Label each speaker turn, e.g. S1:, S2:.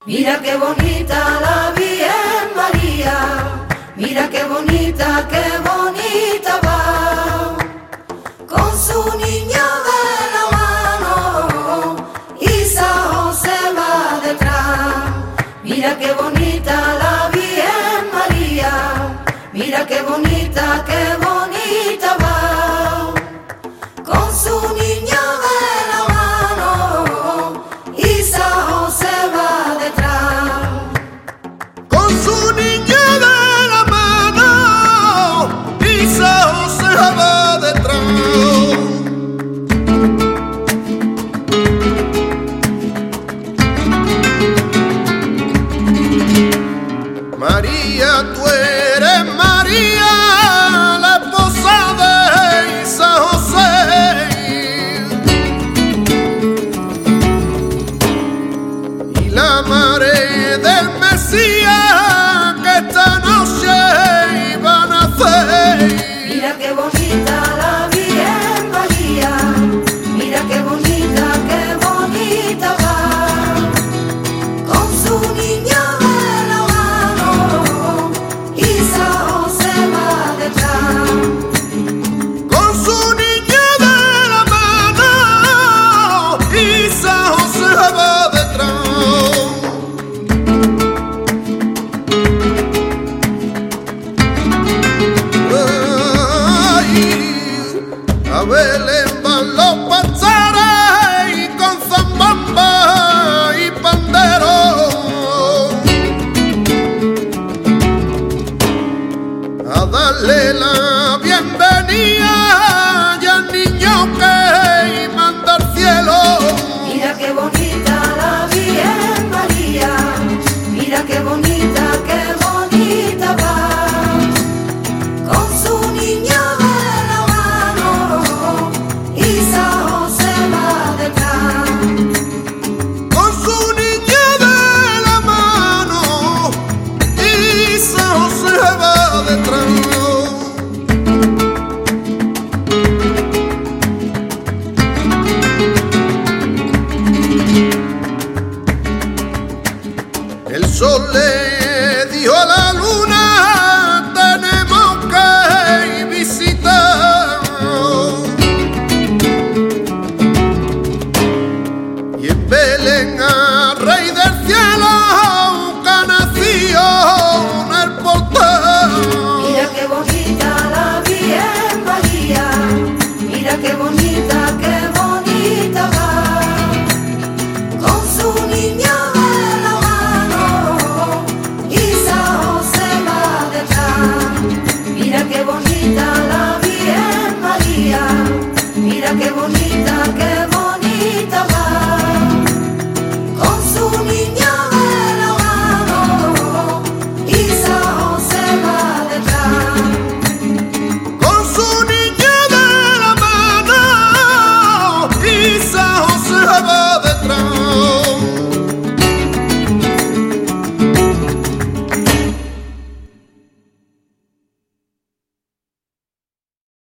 S1: Mira qué bonita la Virgen María, mira qué bonita va, con su niño de la mano y San José va detrás. Mira qué bonita la Virgen María, mira qué bonita va, con su niño de la mano y San José va detrás.
S2: Con su niña de la mano y San José va detrás. María, tú eres María, la esposa de San José, y la madre del Mesías que esta noche iba a nacer.
S1: Mira qué bonita la Virgen María, mira qué bonita va, con su niño de la mano y San José va detrás.
S2: Con su niña de la mano y San José va detrás. A Belén van los pachares con zambamba y pandero, a darle la bienvenida y al niño que manda al cielo.
S1: Mira qué bonita la Virgen María, mira qué bonita va, con su niño de la mano y San José va detrás.
S2: Con su niña de la mano y San José va detrás. El sol le dijo a la luna: tenemos que visitar. Y en Belén al Rey del Cielo que ha nacido en el portal.
S1: Mira qué bonita la Virgen María, mira qué bonita va, con su niño de la mano y San José va detrás. Mira qué bonita la Virgen María, mira qué bonita